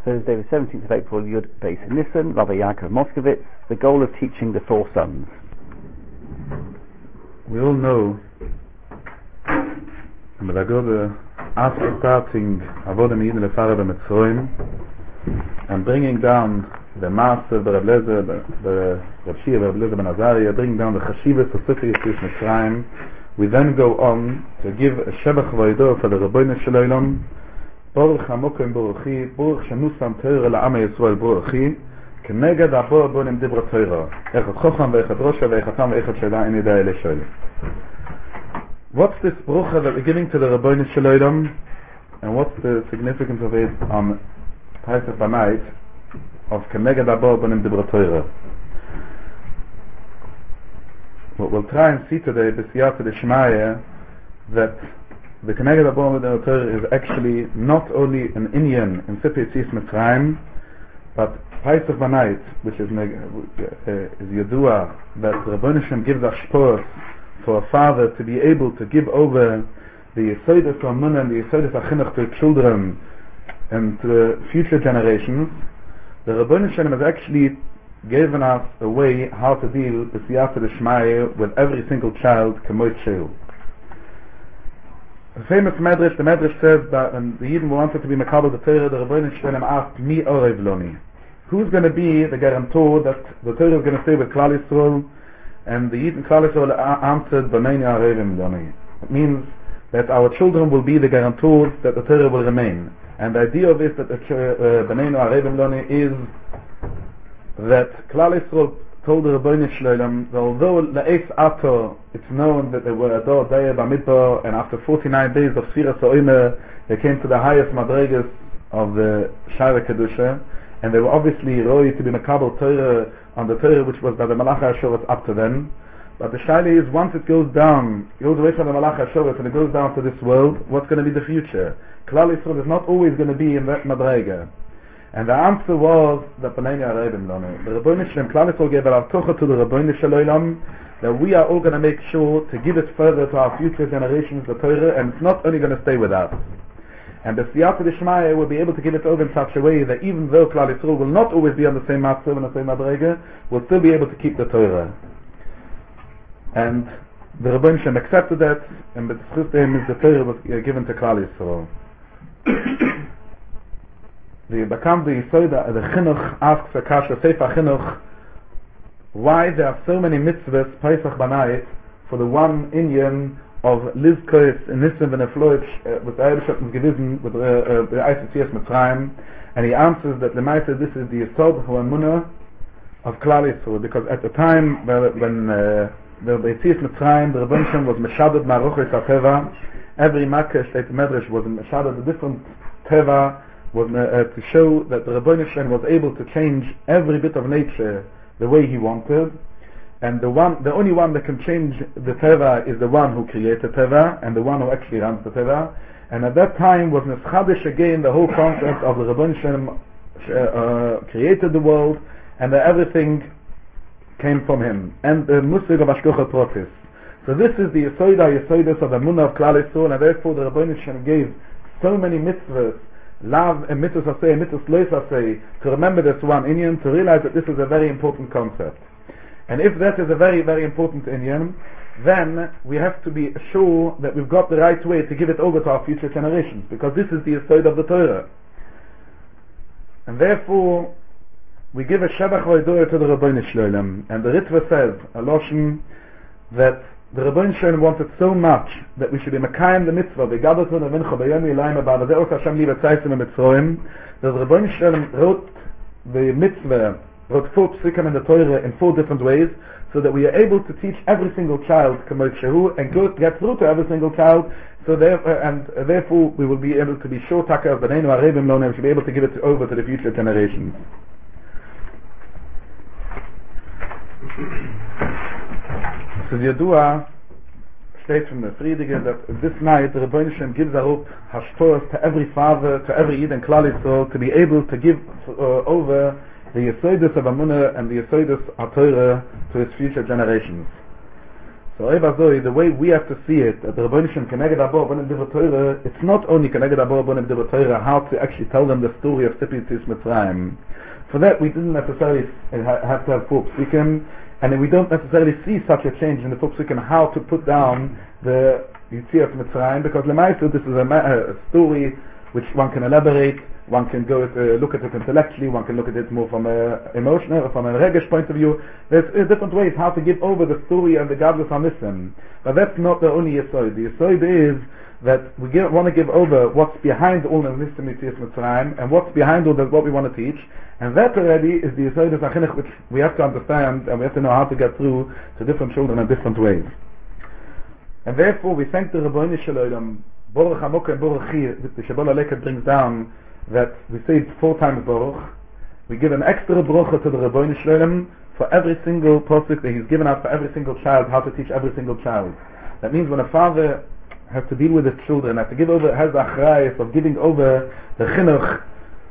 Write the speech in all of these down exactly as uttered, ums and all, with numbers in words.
Thursday the seventeenth of April, Yud Beis Nissen, Rabbi Yaakov Moskowitz, the goal of teaching the four sons. We all know that after starting Avodah Me'idin Lefara b'Mitzrayim and bringing down the Master, the Reb Lezer, the Reb Shia, the Reb Lezer ben Azariah, bringing down the Chashivas of Sefer Yetzias Mitzrayim, we then go on to give a Shebach V'Odah for the Rabbeinu Shel Olam. Baruch Hamokim Baruchi, Baruch Shenusam Torah La'amei Yisrael Baruchi, Keneged Abo Bonim Dibra Torah, Echad Chocham Ve'echad Rosha Ve'echad Tam Ve'echad Shela Ein Yidei Ele Shoel. What's this Baruch that we're giving to the Rabbeinu Shel Olam, and what's the significance of it on Pesach B'Night of Keneged Abo Bonim Dibra Torah? What we'll try and see today, B'Siyata D'Shmaya, that the Keneged Abo Bonim Dibra Torah is actually not only an Inyan in Sefer Yetzias Mitzrayim, but Pesach B'Night, which is uh, is Yadua, that Rabbeinu Shem gives us shpos for a father to be able to give over the Yesodus Amunah and the Yesodus Achinuch to children and to future generations. The Rabbeinu Shem has actually given us a way how to deal with Siyata D'Shmaya with every single child, K'moit Sheil. The famous Medrash, the Medrash says that when the Yidden wanted to be Mekabel the Torah, the Rabbeinu Shem asked, Mi Orev Loni? Who's going to be the guarantor that the Torah is going to stay with Klal Yisrael? And the Yidden Klal Yisrael answered, B'nei Arevim Loni. It means that our children will be the guarantors that the Torah will remain. And the idea of it that the B'nei Arevim Loni is that Klal Yisrael told the Rabbeinu Shel Olam that although La'es Ato, it's known that they were Ador Daya Bamidbar, and after forty-nine days of Sfiras Ha'omer, they came to the highest Madregas of the Shara Kedusha, and they were obviously Roi to be Makabel Torah on the Torah which was by the Malach HaShoret up to then. But the Shaila is, once it goes down, it goes away from the Malach HaShoret and it goes down to this world, what's going to be the future? Klal Yisrael is not always going to be in that Madrega. And the answer was that B'nei Arevim Loni. The Rabbeinu Shem Klal Yisrael gave a Tocha to the Rabbeinu Shel Olam that we are all going to make sure to give it further to our future generations, the Torah, and it's not only going to stay with us. And the Siyata D'Shmaya will be able to give it over in such a way that even though Klal Yisrael will not always be on the same matzah and the same madrega, will still be able to keep the Torah. And the Rabbeinu Shem accepted that, and the Tzchus is the Torah was uh, given to Klal Yisrael. The Bakam the Yisoda, the Chinuch asks a Kasha Sefer Chinuch, why there are so many mitzvahs Pesach B'Night for the one Inyan of Lizkois and Nissen and Efloich with the Eibeshatten Gewissen with the Yetzias Mitzrayim, and he answers that the Lemaisa this is the Yesod Ha'amunah of Klal Yisrael, because at the time when uh, the Yetzias Mitzrayim, the Rebbeinu Shem was Meshadad Ma'aruchos HaTeva, every Makkah Shteit Medrash was Meshadad a different Teva, was uh, to show that the Rebbeinu Shem was able to change every bit of nature the way he wanted. And the one, the only one that can change the Teva is the one who created Teva, and the one who actually runs the Teva. And at that time was Neschadish again the whole concept of the Rebbeinu Shem uh, created the world, and that everything came from him. And the Musig of Ashkocha Protis. So this is the Yesoida, Yesoidas of the Munah of Klal Yisrael, and therefore the Rebbeinu Shem gave so many mitzvahs, love and mitzvahs asay, and mitzvahs lois asay, to remember this one Inyan, to realize that this is a very important concept. And if that is a very, very important Inyan, then we have to be sure that we've got the right way to give it over to our future generations, because this is the Yesod of the Torah. And therefore, we give a Shebach V'Odah to the Rabbeinu Shel Olam. And the Ritva says, a Loshen, that the Rabbeinu Shel Olam wanted so much that we should be Mekayim the Mitzvah, V'Gadat V'Nu Mincha B'Yom Yilayim Abba V'De'os Hashem Li V'Tzaisim V'Mitzroim, that the Rabbeinu Shel Olam wrote the Mitzvah, wrote four psukim in the Torah in four different ways, so that we are able to teach every single child K'moit Shehu and go, get through to every single child, so therefore, and uh, therefore we will be able to be sure Taka of B'nei Arevim Loni, we should be able to give it over to the future generations. So the Yadua states from the Friedige that this night the Rebbeinu Shem gives a hope hashpos to every father, to every Yid and Klal Yisrael, to be able to give uh, over the Yesodus of Amunah and the Yesodus HaTorah to its future generations. So the way we have to see it, that the Rebbeinu Shem Keneged Abo Bonim Divrei Torah, it's not only Keneged Abo Bonim Divrei Torah how to actually tell them the story of Tzippi Tzis Mitzrayim. For that we didn't necessarily have to have four psukim, and we don't necessarily see such a change in the four psukim how to put down the Yetziat Mitzrayim, because Lemaisa this is a, a story which one can elaborate, one can go uh, look at it intellectually, one can look at it more from a emotional or from a regesh point of view. There's uh, different ways how to give over the story and the godless Anisim. But that's not the only Yesod. The Yesod is that we give, want to give over what's behind all the Anisim Yetzias Mitzrayim and what's behind all that what we want to teach. And that already is the Yesod of Achinuch, which we have to understand and we have to know how to get through to different children in different ways. And therefore we thank the Rebbeinu Shalom, Baruch HaMokeh and Baruch Chi, the Shabbat Aleket brings down that we say it four times Baruch. We give an extra Baruch to the Rebbeinu Shalom for every single posuk that he's given out for every single child, how to teach every single child. That means when a father has to deal with his children, has to give over, has the achrayus of giving over the chinuch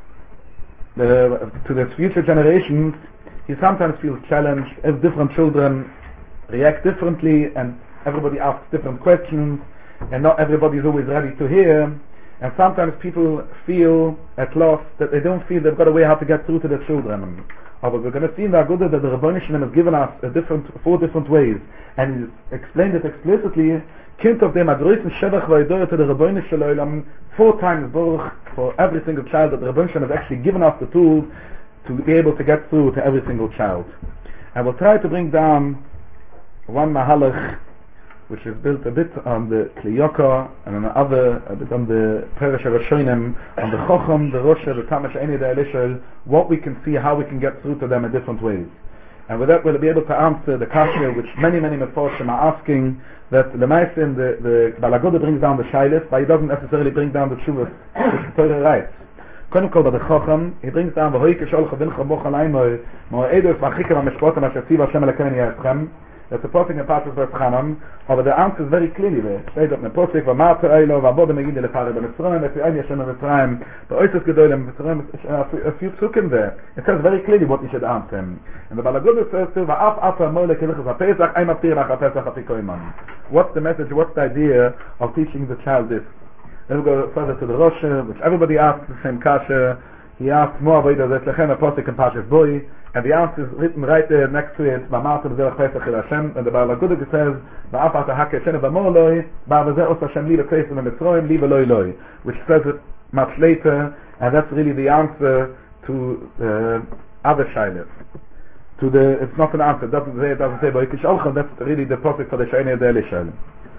the, to the future generations, he sometimes feels challenged as different children react differently and everybody asks different questions and not everybody is always ready to hear, and sometimes people feel at loss that they don't feel they've got a way how to get through to their children. But we're going to see in the Agudah that the Rebbeinu Shalom has given us a different, four different ways, and he explained it explicitly. Kind of them adroisen shevach v'aydoyer to the Rebbeinu Shalom, four times Baruch for every single child, that the Rebbeinu Shalom has actually given us the tools to be able to get through to every single child. And we'll try to bring down one mahalach which is built a bit on the Kliyoko and on the other, a bit on the Perish HaRashonim, on the Chocham, the Rosh, the Tamash Eini, the Elishel, what we can see, how we can get through to them in different ways. And with that we'll be able to answer the kasha which many, many Meforshim are asking, that the Meisim, the, the Balagoda brings down the Shailis, but he doesn't necessarily bring down the Shuvas, which the Torah writes. Konim kol, by the Chocham, he brings down, V'hoi kishol chavincha bocha laimoi, mo'edus v'achikem ha'meshpotem ha'shatziv Hashem elekein ya'eschem. That's a posting in Parshas Vayetchanan, but the answer is very clearly there. Steht up in the posting, v'mar te'oilo, v'abode megidde lefare b'Mitzrayim, v'fi'ayin Yashem b'Mitzrayim, v'oitzes gedolim b'Mitzrayim, a few psukim there. It says very clearly what you should answer him. And the Balagoda says to, v'af afa moile kilichas ha'pesach, ein maftir lach ha'pesach ha'pikoiman. What's the message, what's the idea of teaching the child this? Then we go further to the Rosh, which everybody asks the same kasha. He asks more about the Lechem, a posting in Parshas Boi, and the answer is written right there next to it, V'amartu b'zeh Pesach el Hashem, and the Baal HaGudah says, V'af ata hake shene v'mor loi, Ba'vazeh os Hashem li l'kreis v'mitzroim, li v'loi loi, which says it much later, and that's really the answer to the uh, other shaylas. To the, it's not an answer, it doesn't say, it doesn't say, B'oikish olchem, that's really the posting for the shayne of the Elishel.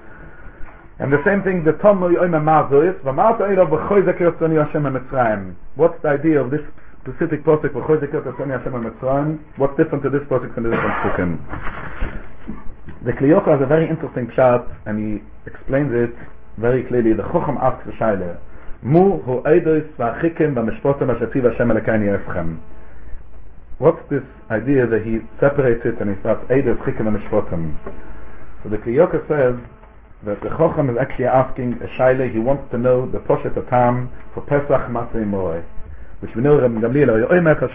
And the same thing, the Tom Yoyma Mazois, V'amartu eilo v'choizek yotzoni Hashem ha'mitzrayim. What's the idea of this specific posuk v'choizek yotzoni Hashem ha'mitzrayim? What's different to this posuk from the different psukim? The Kliyoko has a very interesting pshat, and he explains it very clearly. The Chocham asks the Shaila, Mu hu eidos v'achikim v'meshpotem ha'shatziv Hashem elekein ya'eschem. What's this idea that he separates it and he starts eidos, chikim, and meshpotem? So the Kliyoko says that the Chocham is actually asking a Shaila, he wants to know the Poshet Atam for Pesach Matzei Moreh, which we know Rabbi Gamliel,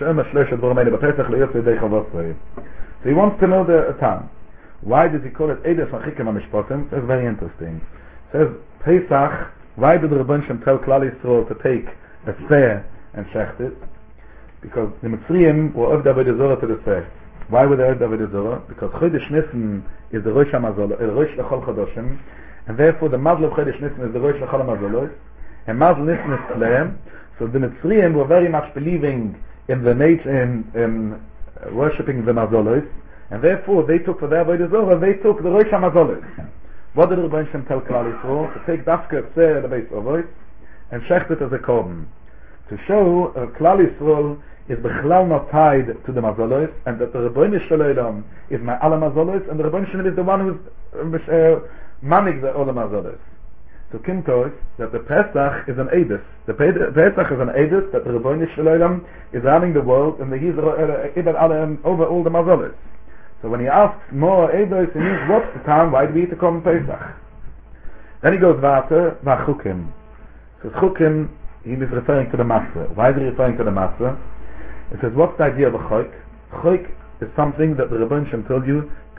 so he wants to know the Atam. Why does he call it Eidos Machikim HaMishpotim? That's very interesting. It says, Pesach, why did the Rebbeinu Shem tell Klal Yisrael to take a Seh and shecht it? Because the Mitzrayim were of the Avodah Zorah to the Seh. Why were they of the Avodah Zorah? Because Chodesh Nisan is the Rosh HaMazol, the Rosh L'chol Chodoshim, and therefore the Mazal of Chodesh Nisan is the Rosh L'chol HaMazolos, and Mazal Nisan is Tzleim. So the Mitzrayim were very much believing in the nature, in, in uh, worshipping the Mazolos, and therefore they took for their Avodah Zorah, they took the Rosh HaMazolos. What did the Rebbeinu Shem tell Klal Yisrael? To take Dafka Tzeh the Beis Avos and shecht it as a korban, to show uh, Klal Yisrael is bechlal not tied to the Mazolos, and that the Rebbeinu Shalom is my ala Mazolos, and the Rebbeinu Shalom is the one who is uh, manig the all the Mazolos. So Kintos, that the Pesach is an Eidus. The Pesach is an Eidus that the Rebbeinu Shalom is running the world, and he's uh, over all the Mazolos. So when he asks more Eidus, he means what's the time, why do we eat to come Pesach? Then he goes Vater, Vachukim. So Chukim, he is referring to the Matzah. Why is he referring to the Matzah? It says, what's the idea of a choik? Choik is something that the Rebbeinu Shem told you,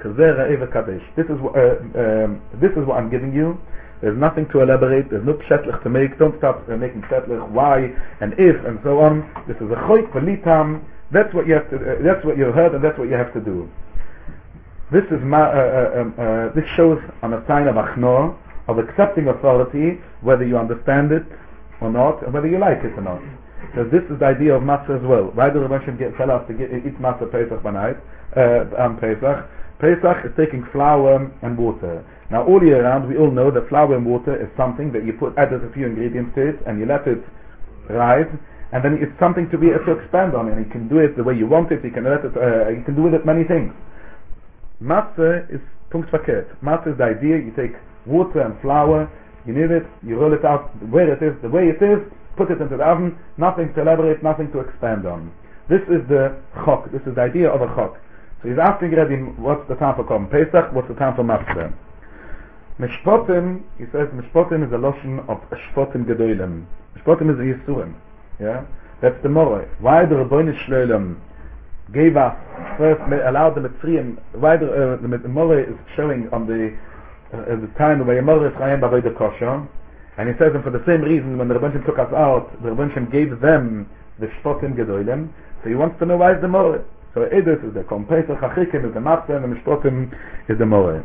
This is what, uh, um, this is what I'm giving you. There's nothing to elaborate. There's no pshetlich to make. Don't start uh, making pshetlich why and if and so on. This is a choik v'litam. That's what you have to. Uh, that's what you heard, and that's what you have to do. This is ma, uh, uh, um, uh, this shows on a sign of achnor, of accepting authority, whether you understand it or not, and whether you like it or not. Because this is the idea of matzah as well. Why do the Rebbeinu get tell us to get, eat matzah Pesach b'night uh, on Pesach? Pesach is taking flour and water. Now all year round we all know that flour and water is something that you put added a few ingredients to it and you let it rise, and then it's something to be uh, to expand on, and you can do it the way you want it. You can let it. Uh, you can do with it many things. Matzah is punkt verkehrt. Matzah is the idea. You take water and flour, you knead it, you roll it out where it is, the way it is, put it into the oven, nothing to elaborate, nothing to expand on. This is the chok, this is the idea of a chok. So he's asking Rebbe, what's the time for Korban Pesach, what's the time for Matzah? Mishpotim, he says, Mishpotim is a lotion of Shpotim Gedolim. Mishpotim is a Yisurim. Yeah? That's the Moreh. Why the Rebbeinu Shloilem gave us, first allowed the Mitzrayim, why the, uh, the, the Moreh is showing on the uh, the time where Moreh is Chayim B'Avodah Kosher, and he says, and for the same reason, when the Rebbeinu took us out, the Rebbeinu gave them the Shpotim Gedolim, so he wants to know why is the Moreh. So Edus is the Korban Pesach, Achikim is the Matzah, and the Mishpotim is the Moreh.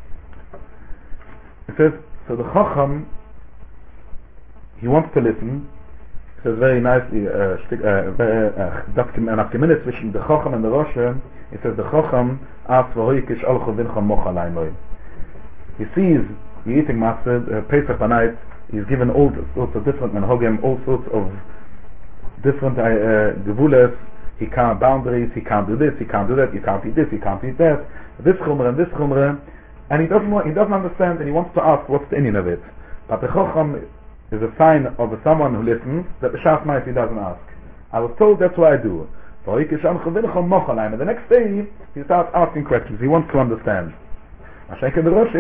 It says, so the Chacham, he wants to listen. It says very nicely, uh, an afterminute between the Chacham and the Rosh. It says the Chacham asks for Hoikish al Chovincham Mochalaimoi. He sees you eating matzah, uh, Pesach b'night. He's given all sorts of different menhogim, all sorts of different uh, gevulas. He can't boundaries. He can't do this. He can't do that. You can't eat this. You can't eat that. This chumrah and this chumrah. And he doesn't want, he doesn't understand, and he wants to ask what's the inyan of it. But the Chacham is a sign of someone who listens, that the Shas Ma'is he doesn't ask. I was told that's what I do. And the next day he starts asking questions. He wants to understand. He doesn't want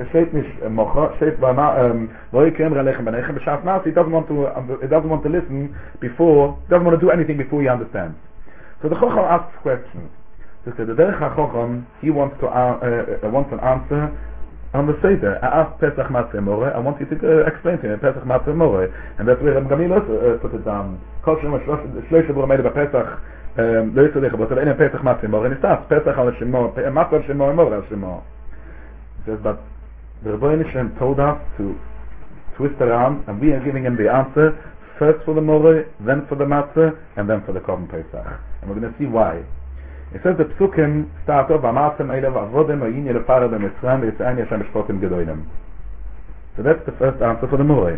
to he doesn't want to listen before, doesn't want to do anything before he understands. So the Chacham asks questions. So the Derech HaChocham, he wants to uh, uh, wants an answer on the Seder. I asked Pesach Matzah Moreh, I want you to uh, explain to me Pesach Matzah Moreh, and that's where Reb Gamliel uh, put it down. Kol Shem Shlosh B'Rei Mele B'Pesach Lo Yitzodech B'Tov Ein Pesach Matzah Moreh, and it starts Pesach Al Shemo, Matzah Al Shemo, Moreh Al Shemo. He says, but the Rebbeinu Shem told us to twist around, and we are giving him the answer first for the Moreh, then for the Matzah, and then for the Korban Pesach. And we're going to see why. It says the Psukim start off Amatem Eilev Avodem Oyin Yelefara B'Mitzrayim V'Yitzayim Yashem Shpotim Gedolim. So that's the first answer for the Moreh.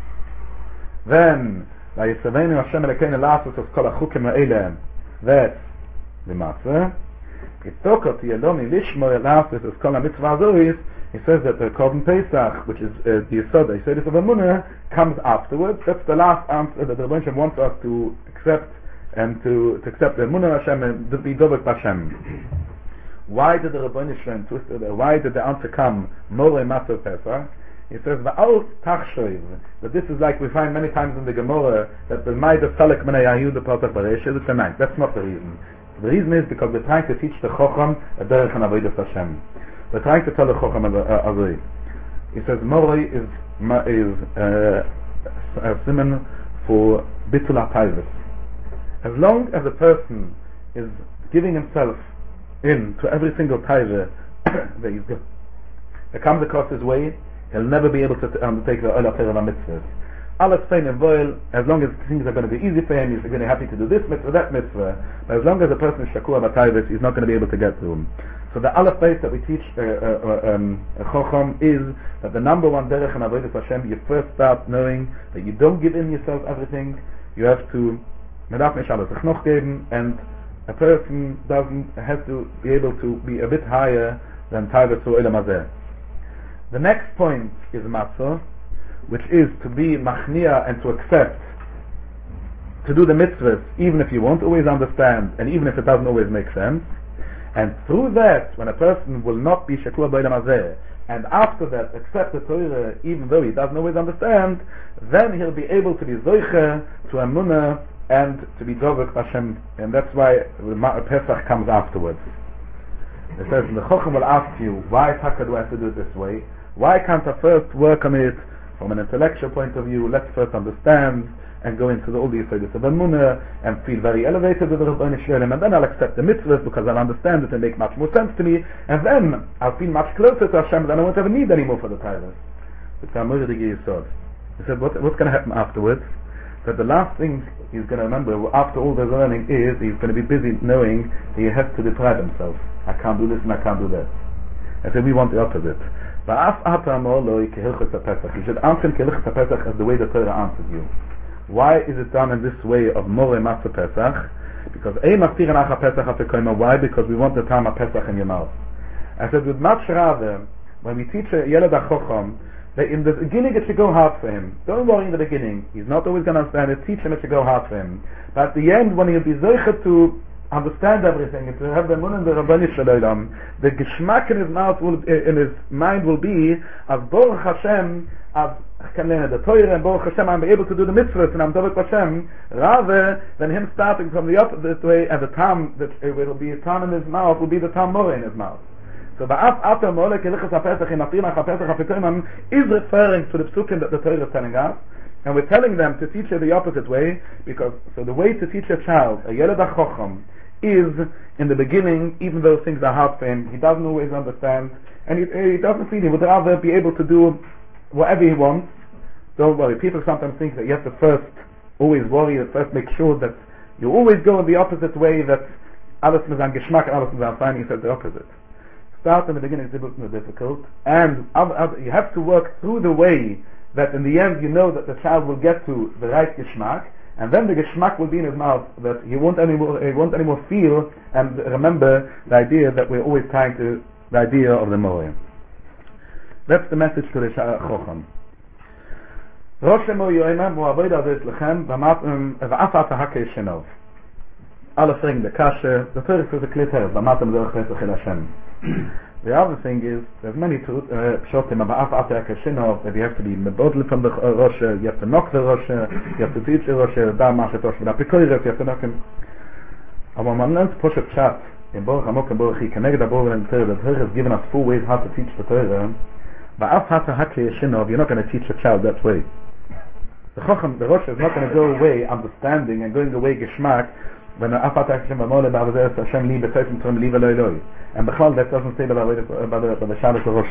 Then V'Yisavenu Hashem Elokeinu La'asos Es Kol HaChukim Ha'eleh. That's the Matzah. Kitokot Yeloni Lishmo La'asos Es Kol HaMitzvah Azoris. He says that the Korban Pesach, which is uh, the Yisod, the Yisod of Emunah, comes afterwards. That's the last answer that the Rebbeinu wants us to accept, and to, to accept the Emunah Hashem and to be Dovek Hashem. Why did the Rebbeinu Shlem twist it? Why did the answer come Moreh Matzah Pesach? He says Va'al Tachshoiv, that this is like we find many times in the Gemara that the Maida Salek Menei Ayu the Pesach Baresh is tonight. That's not the reason. The reason is because we're trying to teach the Chocham a derech and avodas Hashem. We're trying to tell the Chocham a Avodah. He says Moreh is is uh, a simon for Bitul HaTaivus. As long as a person is giving himself in to every single taiva that he's got, that comes across his way, he'll never be able to t- undertake the Ola Terah mitzvahs. Alles fein and voil, as long as things are going to be easy for him, he's going to be happy to do this mitzvah, that mitzvah. But as long as a person is shakur b'taivis, he's not going to be able to get to him. So the aleph base that we teach uh, uh, um, a Chocham is that the number one derech and avodas Hashem, you first start knowing that you don't give in yourself everything. You have to Man darf nicht alles sich noch geben, and a person doesn't has to be able to be a bit higher than Taiva to Olam Hazeh. The next point is Matzah, which is to be machnia and to accept, to do the mitzvahs even if you won't always understand and even if it doesn't always make sense. And through that, when a person will not be shakur b'Olam Hazeh, and after that accept the Torah even though he doesn't always understand, then he'll be able to be zoiche to Emunah and to be Dovek Hashem, and that's why Pesach comes afterwards. It says, the Chochem will ask you, why Taka do I have to do it this way? Why can't I first work on it from an intellectual point of view? Let's first understand and go into the, all the Yisodis of Emunah and feel very elevated with the Rabboni Shalom, and then I'll accept the mitzvahs because I'll understand it and make much more sense to me, and then I'll feel much closer to Hashem, then I won't ever need any more for the Torah. He said, what, what's going to happen afterwards? That the last thing he's going to remember after all the learning is he's going to be busy knowing that he has to deprive himself. I can't do this and I can't do that. I said, we want the opposite. You should answer Kehilchos HaPesach as the way the Torah answers you. Why is it done in this way of Moreh Matzah Pesach? Because why? Because we want the time of Pesach in your mouth. I said, with much rather, when we teach a Yeled HaChocham, that in the beginning it should go hard for him. Don't worry in the beginning. He's not always going to understand it. Teach him it should go hard for him. But at the end, when he'll be zoichet to understand everything, and to have the mun and the Rabboni Shalom, the geschmack in his mouth will, in his mind will be, as Baruch Hashem, as I can learn the Torah, and Baruch Hashem, I'm able to do the mitzvahs, and I'm Dovek Hashem, rather than him starting from the opposite way, and the tam that it will be a tam in his mouth will be the tam more in his mouth. So Ba'af Atam Molek Kehilchos HaPesach in Atinach HaPesach HaPikoimam is referring to the psukim that the Torah is telling us, and we're telling them to teach it the opposite way, because so the way to teach a child, a Yeled HaChocham, is in the beginning, even though things are hard for him, he doesn't always understand, and he, he doesn't feel he would rather be able to do whatever he wants. Don't worry, people sometimes think that you have to first always worry, and first make sure that you always go in the opposite way, that alles mit seinem Geschmack and alles mit seinem Fein, he said the opposite. Start in the beginning, it's a bit more difficult, and other, other, you have to work through the way that in the end you know that the child will get to the right Geschmack, and then the Geschmack will be in his mouth, that he won't anymore, he won't anymore feel and remember the idea that we're always trying to, the idea of the Moreh. That's the message to the Chocham. Rosh Moyoyim, Moavoid Aziz Lechem, Vamatim, Va'afat HaKei Shenov. Alle fragen the Kashe, the Torah is a clear Vamatim Derech Pesach El Hashem. The other thing is, there's many pshotim about Va'afat HaKei Shenov, that you have to be mebodel from the Rosh, you have to knock the Rosh, you have to teach the Rosh, da Mashet Rosh, da Pikoyres, you have to knock him. Aber man lernt Poshet Pshat, in Baruch Amok and Baruch Hi, Keneged HaBorah and Torah, the Torah has given us four ways how to teach the Torah. Va'afat HaKei Shenov, you're not going to teach a child that way. The Chacham, the Rosh is not going to go away understanding and going away Geschmack when Afat Hashem V'Moleh Ba'avazeh Hashem Li B'Tzeitzim Trim Li V'Loi Loi, and B'chal that doesn't say by the Shabbos Rosh.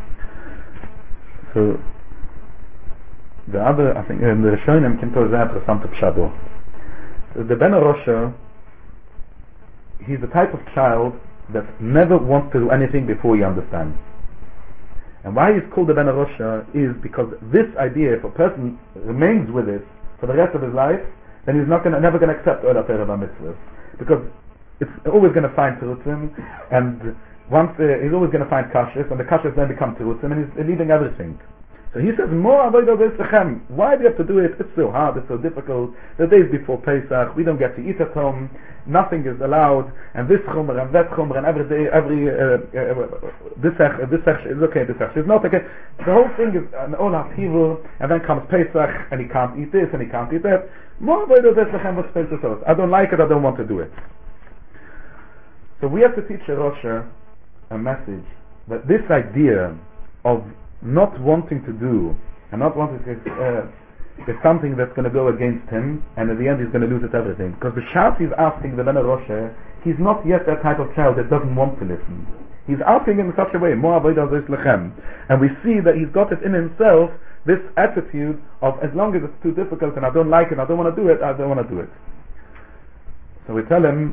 So the other, I think in the Rishonim came to a very interesting pshado. The Ben Rosh, he's the type of child that never wants to do anything before he understands. And why he's called the Ben Rosh is because this idea, if a person remains with it for the rest of his life, then he's not gonna, never going to accept Ola Torah Mitzvahs, because it's always going to find Terutzim, and once uh, he's always going to find Kashis, and the Kashis then become Terutzim, and he's leaving everything. So he says, more avodah lechem. Why do you have to do it? It's so hard, it's so difficult. The days before Pesach, we don't get to eat at home, nothing is allowed, and this chumr and that chumr, and every day, every, uh, uh, this sech, this sech is okay, this sech is not okay. The whole thing is an all upheaval, and then comes Pesach, and he can't eat this, and he can't eat that. More avodah lechem, what's Pesach says? I don't like it, I don't want to do it. So we have to teach a Rosh a message that this idea of not wanting to do and not wanting to uh, is something that's going to go against him, and in the end he's going to lose it everything. Because the Shas is asking the Ben Rosh, he's not yet that type of child that doesn't want to listen. He's asking in such a way, Mo avodah lechem, and we see that he's got it in himself, this attitude of as long as it's too difficult and I don't like it, I don't want to do it, I don't want to do it. So we tell him,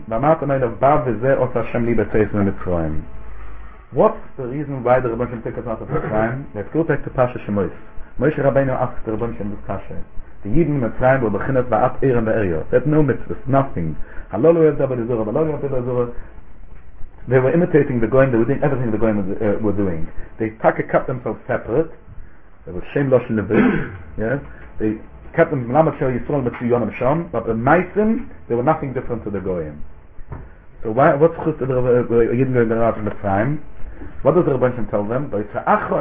what's the reason why the Rebbeinu Shem took us out of Mitzrayim? Let's go back to Pasha Shemois. Moshe Rabbeinu asks the Rebbeinu Shem this Kasha. The Yidden in Mitzrayim were beginnet ba'at Ehren be'Eryot. They had no mitzvahs, nothing. They were imitating the Goyim, they were doing everything the Goyim uh, were doing. They taka kept themselves separate. They were Shem Losh and Levit. Yes? They kept them Melamed Shel Yisrael Mitzvah Yonam Sham, but the Meisim, they were nothing different to the Goyim. So why, what's the Yidden going to out of Mitzrayim? What does the Rebbeinu Shem tell them? There's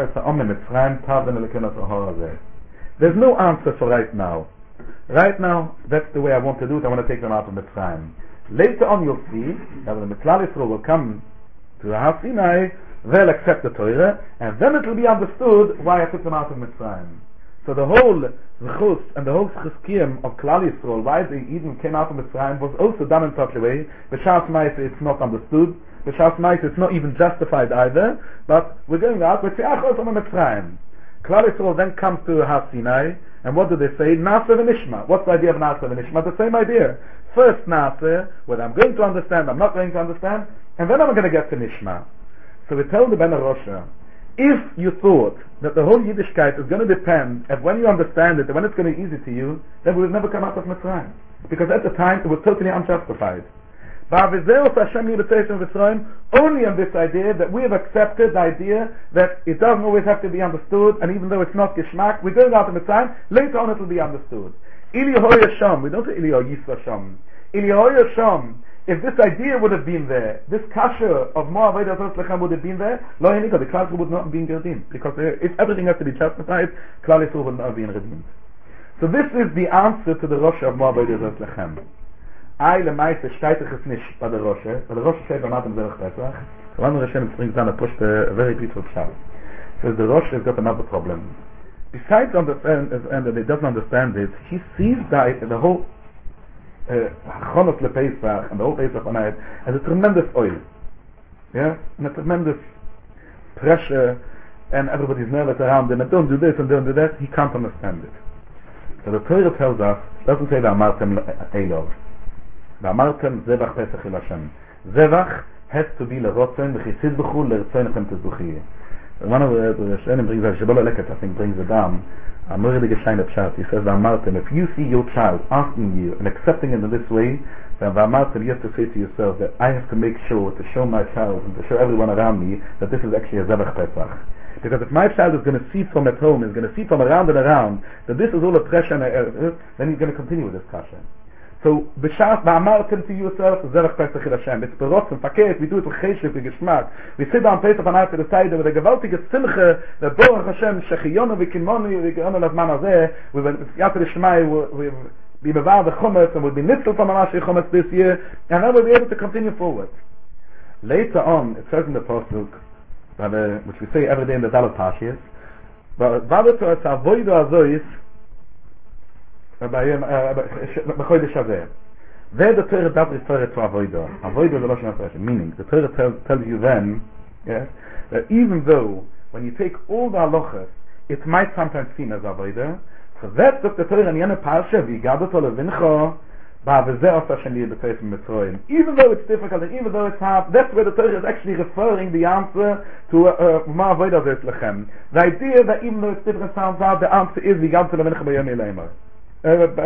no answer for right now. Right now, that's the way I want to do it. I want to take them out of Mitzrayim. Later on, you'll see that when the Mitzvah Yisrael will come to the Har Sinai, they'll accept the Torah, and then it will be understood why I took them out of Mitzrayim. So the whole Zechus and the whole Chizkiyim of Klal Yisrael, why the Eden came out of Mitzrayim, was also done in such a way. B'Shas Ma'aseh it's not understood. B'Shas Ma'aseh it's not even justified either. But we're going out with Tzeiach from Mitzrayim. Klal Yisrael then comes to Har Sinai, and what do they say? Na'aseh v'nishma. What's the idea of Na'aseh v'nishma? The same idea. First Na'aseh, whether I'm going to understand, I'm not going to understand, and then I'm going to get to Nishma. So we tell the Ben Arosha, if you thought that the whole Yiddishkeit is going to depend at when you understand it and when it's going to be easy to you, then we would never come out of Mitzrayim. Because at the time it was totally unjustified. Only on this idea that we have accepted the idea that it doesn't always have to be understood, and even though it's not Geshmak, we're going out of Mitzrayim, later on it will be understood. Ili Hoya Sham, we don't say Ili Yisra Sham. Ili Hoya Sham, if this idea would have been there, this kasha of Mo'aved Azot Lechem would have been there, Lo Yenika, the Klal Yisrael would not have been redeemed. Because if everything has to be justified, Klal Yisrael would not have been redeemed. So this is the answer to the Rosh of Mo'aved Azot Lechem. I lemaise steitig es nicht by the Rosh, but the Rosh said by Matam Zerach Pesach. So one Hashem brings down a push a very beautiful pshat. Says the Rosh has got another problem. Besides understand and that he doesn't understand it, he sees that the whole Chonos uh, LePesach and the whole Pesach on it as a tremendous oil, yeah, and a tremendous pressure, and everybody's nervous around him, and don't do this and don't do that. He can't understand it. So the Torah tells us, doesn't say that Martem Elov. The Martem Zevach Pesach El Hashem. Zevach has to be lerotzen v'chisid b'chul lerotzen tezbuchiyeh. One of the Rishonim brings that Shebala Leket, I think, brings it down. I'm really geshain pshat. He says, Martin, if you see your child asking you and accepting it in this way, then Martin, you have to say to yourself that I have to make sure to show my child and to show everyone around me that this is actually a Zevach Pesach. Because if my child is going to see from at home, is going to see from around and around that this is all a pressure, and a, then he's going to continue with this kasha. So, b'shas, ba'amartem to yourself, Zerach Pesach El Hashem. It's berotzen, verkehrt, we do it with cheshlik, with geschmack. We sit down Pesach on to the side with a gewaltige simche, that Baruch Hashem, shechiyonu v'kimonu, v'kimonu l'zman hazeh, with Yad L'Shmai, we'll be bevar the chumetz, and we'll be nitzel from Amashi chumetz this year, and then we'll be able to continue forward. Later on, it says in the Pasuk, which we say every day in the Dalet Pashiyas, but v'adet to etz avoido azois, b'chodesh hazeh. There the Torah does refer to avodah. Avodah is a lashon hafresh. Meaning, the Torah tells, tells you then, yes, that even though when you take all the halachas, it might sometimes seem as avodah. So that's what the Torah in Yene Parsha v'yigadoto levincho ba'avzeh osa sheni b'tzeis mitzrayim. Even though it's difficult and even though it's hard, that's where the Torah is actually referring the answer to ma avodah zeh lechem. The idea that even though it's difficult and sounds hard, the answer is v'yigadoto levincho b'yom yileimer. But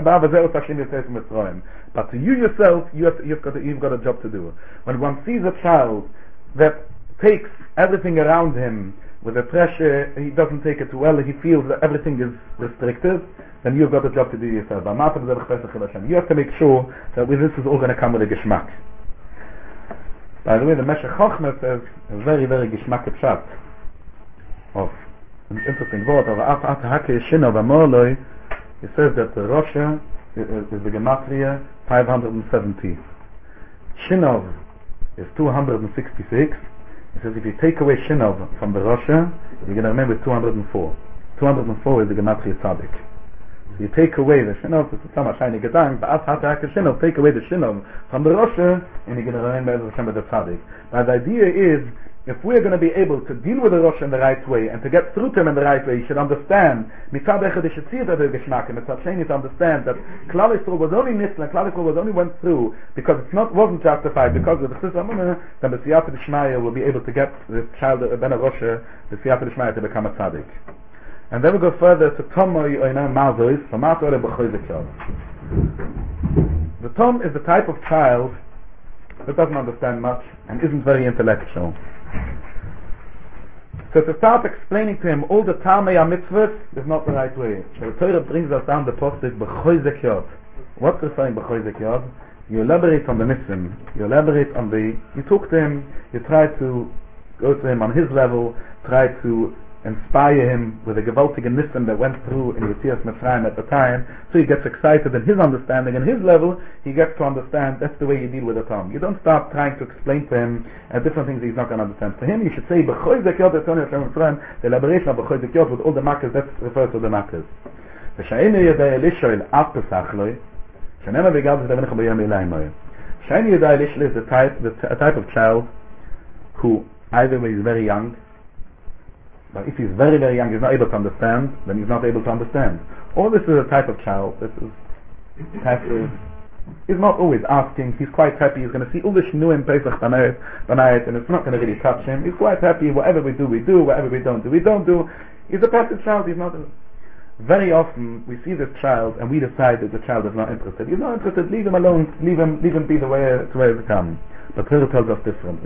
to you yourself, you have to, you've got a, you've got a job to do. When one sees a child that takes everything around him with the pressure, he doesn't take it well, he feels that everything is restricted, then you've got a job to do yourself. You have to make sure that this is all going to come with a geschmack. By the way, the Meshech Chochmah says a very, very geschmack pshat of an interesting word of At Hake Yeshina V'Morloi. He says that the Rosh is, is the Gematria five hundred seventy. Shinov is two hundred sixty-six. He says if you take away Shinov from the Rosh, you're going to remember two hundred four. two hundred four is the Gematria Tzaddik. So you take away the Shinov, it's some shiny Gedank, but as Hatake Shinov, take away the Shinov from the Rosh, and you're going to remember Hashem the Tzaddik. But the idea is, if we're going to be able to deal with the Rosh in the right way and to get through to him in the right way, you should understand mitzad echad you should see it as a geschmack, and mitzad sheni to understand that Klal Yisrael was only nitzel and Klal Yisrael was only went through because it's not wasn't justified because of the Chesed Amunah, then the Siyata D'Shmaya will be able to get the child Ben Rosh, the Siyata D'Shmaya, to become a tzaddik. And then we go further to Tomoy Oina Mazois, Tomato Ole B'choizek Yod. The Tom is the type of child that doesn't understand much and isn't very intellectual. So to start explaining to him all the Tamei HaMitzvot is not the right way. The Torah brings us down the postic B'choizek Yod. What's referring B'choizek Yod? You elaborate on the Nisim, you elaborate on the, you talk to him, you try to go to him on his level, try to inspire him with a gewaltige nissen that went through in Yetzias Mitzrayim at the time, so he gets excited in his understanding, and his level, he gets to understand that's the way you deal with a Tom. You don't start trying to explain to him uh, different things he's not going to understand. For him, you should say, B'choy Zekiot Etzoni Hashem Mitzrayim, the elaboration of B'choy Zekiot with all the markers, that refers to the markers. V'sha'ini Yedei Elishoel Av Pesachloi, Shanema V'gad Zedavin Chabayim Elaymoy. Sha'ini Yedei Elishoel is the type, the t- a type of child who either when he's very young, but if he's very very young, he's not able to understand, then he's not able to understand. Or this is a type of child, this is passive, he's not always asking, he's quite happy, he's going to see all the Shnuim Pesach Banayat, and it's not going to really touch him, he's quite happy, whatever we do, we do, whatever we don't do, we don't do. He's a passive child, he's not... Very often we see this child and we decide that the child is not interested. He's not interested, leave him alone, leave him leave him be the way the way it comes. But Torah tells us different.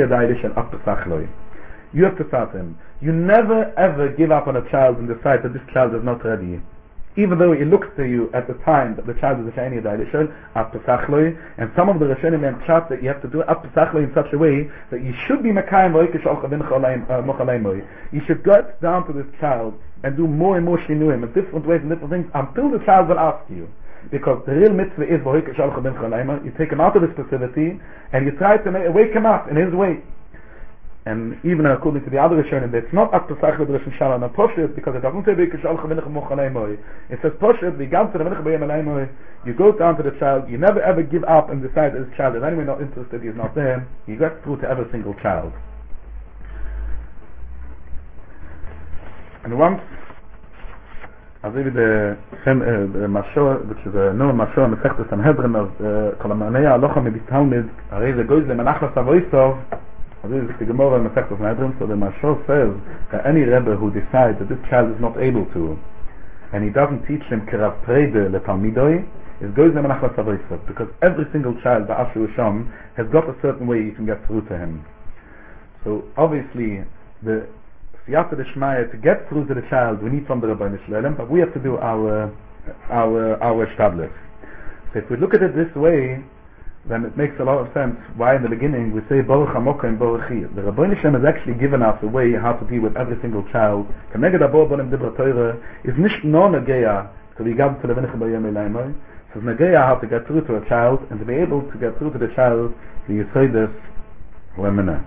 You have to start him. You never ever give up on a child and decide that this child is not ready. Even though it looks to you at the time that the child is a Sha'ini Yadai Lishon, and some of the Rishonim have chat that you have to do it in such a way that you should be Mekayim Roikesh Al Chavin Mochaleimoi. You should get down to this child and do more and more Shinuim in different ways and different things until the child will ask you. Because the real mitzvah is Roikesh Al Chavin Mochaleimoi. You take him out of his passivity and you try to make, wake him up in his way. And even according to the other Rishonim, it's not up to Sachel B'Rishon Shalom, not Poshet, because it doesn't say B'Kesh Al Chavinich Mochaleimoi. It says Poshet, V'gam to the Menich B'Yem Aleimoi. You go down to the child, you never ever give up and decide that this child is anyway not interested, he is not there. You get through to every single child. And once, as if the the Mashor, which is a known Mashor, Mefechtes Sanhedrin of Kol HaManei Alocha Mebit Arei Ze Goiz LeManachas Avoisov. This is the Gemara in the Masechtas Sanhedrin. So the Mashor says that any Rebbe who decides that this child is not able to, and he doesn't teach him Kerav Prede LeTalmidoi, is goes leManachas Avoisov, because every single child Ba'ashu Usham has got a certain way you can get through to him. So obviously the Siyata D'Shmaya, to get through to the child, we need from the Rabbeinu Shalom, but we have to do our our our shtadlis. So if we look at it this way, then it makes a lot of sense why in the beginning we say Baruch HaMoka and Baruch Hi. The Rabbeinu Shalom has actually given us a way how to deal with every single child. Keneged Abor Bonim Dibra Torah is nicht nur Negeya to be gathered to the Venich B'Yom Elayimoi. So it's Negeya how to get through to a child, and to be able to get through to the child, the Yisraelis Lemena.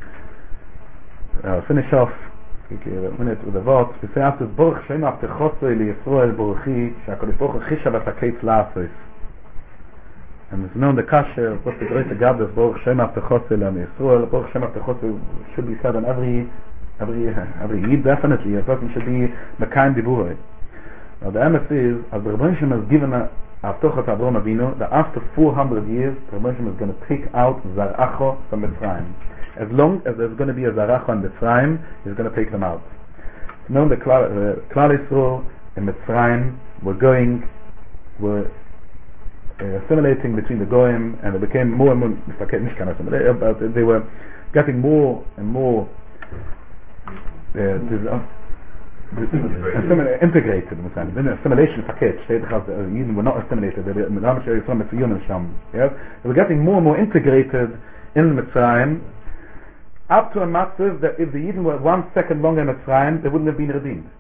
I'll finish off a minute with the words. We say after Baruch Shem Avtechosei Li-Yisrael Baruch Hi Sha'Kadosh Baruch Hu Chishav HaKetz La'asos. And it's known the kasher, what's the great Gabbas, Baruch Shem Avtechosei Li-Yisrael. Baruch Shem Avtechosei should be said on every every every Yid, definitely. A person should be Mekayim Diburei. Now the M S is, as the Rebbeinu Shem has given a Avtocha to Avraham Avinu, that after four hundred years, the Rebbeinu Shem is going to take out Zaracho from Mitzrayim. As long as there's going to be a Zaracho in Mitzrayim, he's going to take them out. It's known that Klal Yisrael and Mitzrayim were going, were uh, assimilating between the Goyim, and they became more and more, but they were getting more and more uh, uh, integrated. In the assimilation package, Yidden were not assimilated, they were getting more and more integrated in Mitzrayim, up to a massive that if the Yidden were one second longer in Mitzrayim, they wouldn't have been redeemed.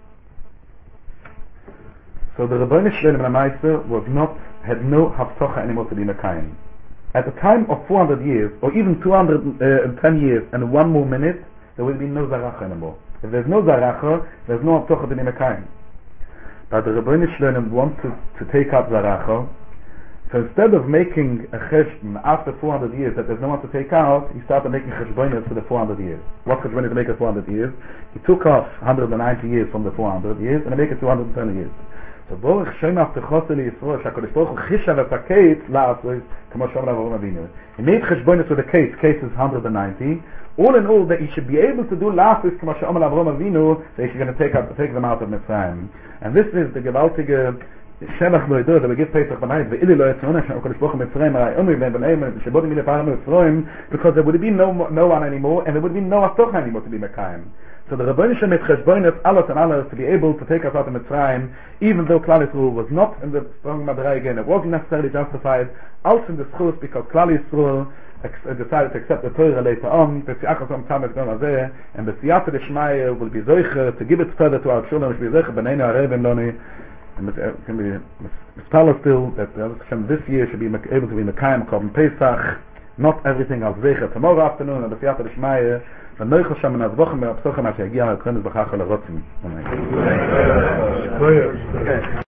So the Rebbeinu Shalom Lamaisa was not, had no Havtocha anymore to be Mekayim. At the time of four hundred years, or even two hundred ten years and one more minute, there will be no Zaracha anymore. If there's no Zaracha, there's no Havtocha to be Mekayim. But the Rebbeinu Shalom wanted to take out Zaracha. So instead of making a cheshbon after four hundred years that there's no one to take out, he started making cheshbonos for the four hundred years. What cheshbon to make it four hundred years? He took off one hundred ninety years from the four hundred years and he made it two hundred twenty years. So Baruch Shem Avtechosei Li-Yisrael Sha'Kadosh Baruch Hu Chishav HaKetz La'asos K'mo Shomer Avraham Avinu. He made cheshbonos with the case. Case is one hundred ninety. All in all, that he should be able to do La'asos K'mo Shomer Avraham Avinu, that he's going to take out, take them out of Mitzrayim. And this is the gewaltige Shemach lo yidor, that we give Pesach b'nayit, ve'ili lo yetzonah, she'akadosh baruch hu Mitzrayim, ha'ra'ay only ben b'nayim, she'bodim ile param Mitzrayim, because there would be no no one anymore, and there would be no Havtocha anymore to be Mekayim. So the Rebbeinu Shem made cheshbonos alos and alos to be able to take us out of Mitzrayim, even though Klal Yisrael was not in the strong Madraya again, it wasn't necessarily justified, also in the schus because Klal Yisrael ex- decided to accept the Torah later on, and the Siyata D'Shmaya will be zoiche to give it further to our children, which will be zoiche b'neinu arevim loni, and it can be mispala still that Hashem this year should be able to be Mekayim Korban Pesach, not everything else zoiche tomorrow afternoon, and the Siyata D'Shmaya ונויכל שם מן הזבוכם והפסוכם עד שיגיע לקרנס בחך ולרוצים.